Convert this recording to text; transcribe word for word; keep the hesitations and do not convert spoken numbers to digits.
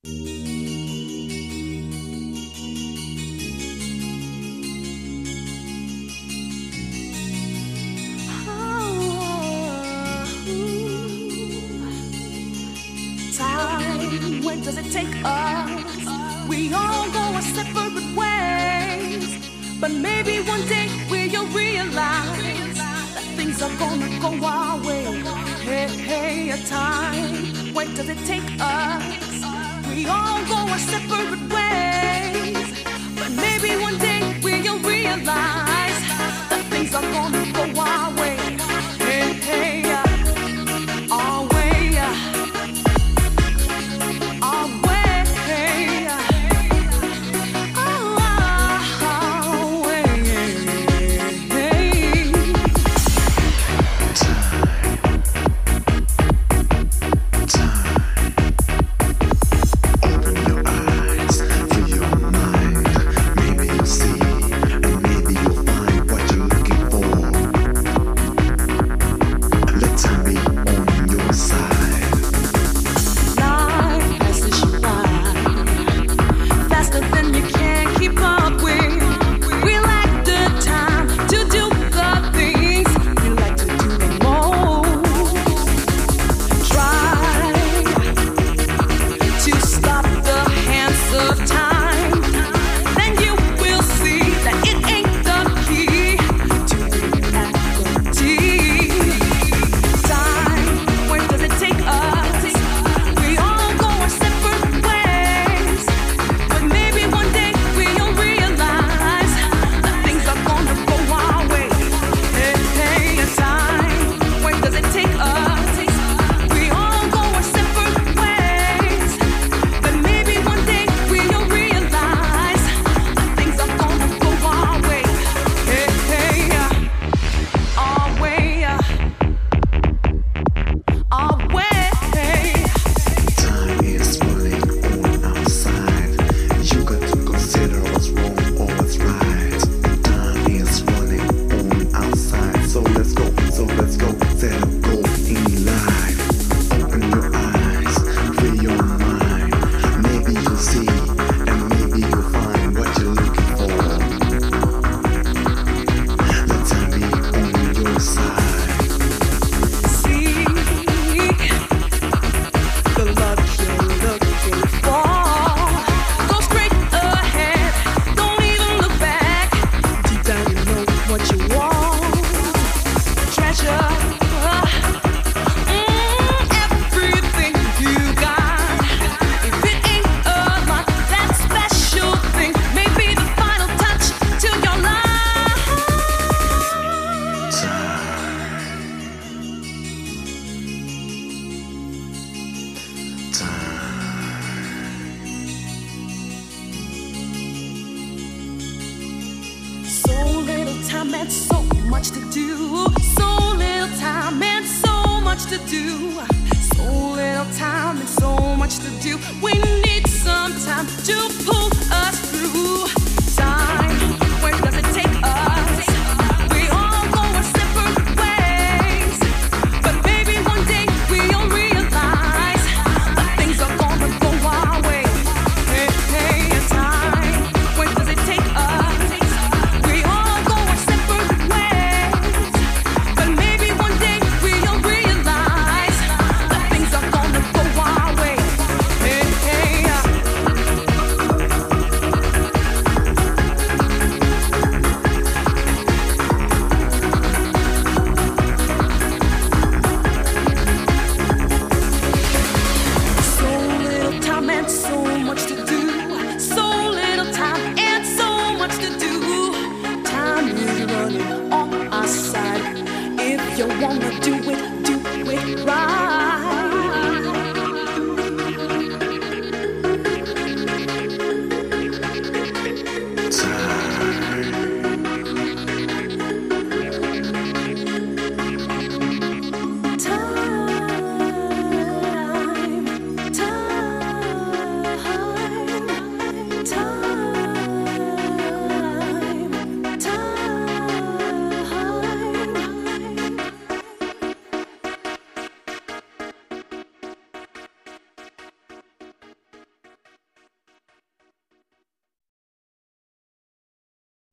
Time, where does it take us? We all go our separate ways, but maybe one day we'll realize that things are gonna go our way. Hey, hey, a time, where does it take us? We all go our separate ways, but maybe one day we'll realize that things are gonna go our way. Hey, hey, uh, our way, uh, our way, uh, our way. Time, time. Open your eyes, free your mind. Maybe you'll see, and maybe you'll find what you're looking for. Let time be on your side. Life passes you by faster than you can keep up with. We lack the time to do the things we like to do the most. Try to stop the hands of time, then you will see that it ain't the key to reality. Time, where does it take us? We all go our separate ways, but maybe one day we'll realize that things are gonna go our way. Hey, hey, time, where does it take us? We all go our separate ways, but maybe one day we'll realize that things are gonna go our way. Hey, hey, uh, our way, uh, our way. Time is running on our side. You got to consider what's wrong or what's right. Time is running on our side. So let's go, so let's go, set a goal in life. Open your eyes, free your mind. Maybe you'll see, and maybe you'll find what you're looking for. Let time be on your side. Seek the love you're looking for. Go straight ahead, don't even look back. Deep down you know what you want. Treasure mm, everything you got. If it ain't a lot, that special thing may be the final touch to your life. Time, time. So little time and so much to do. So little time and so much to do. So little time and so much to do.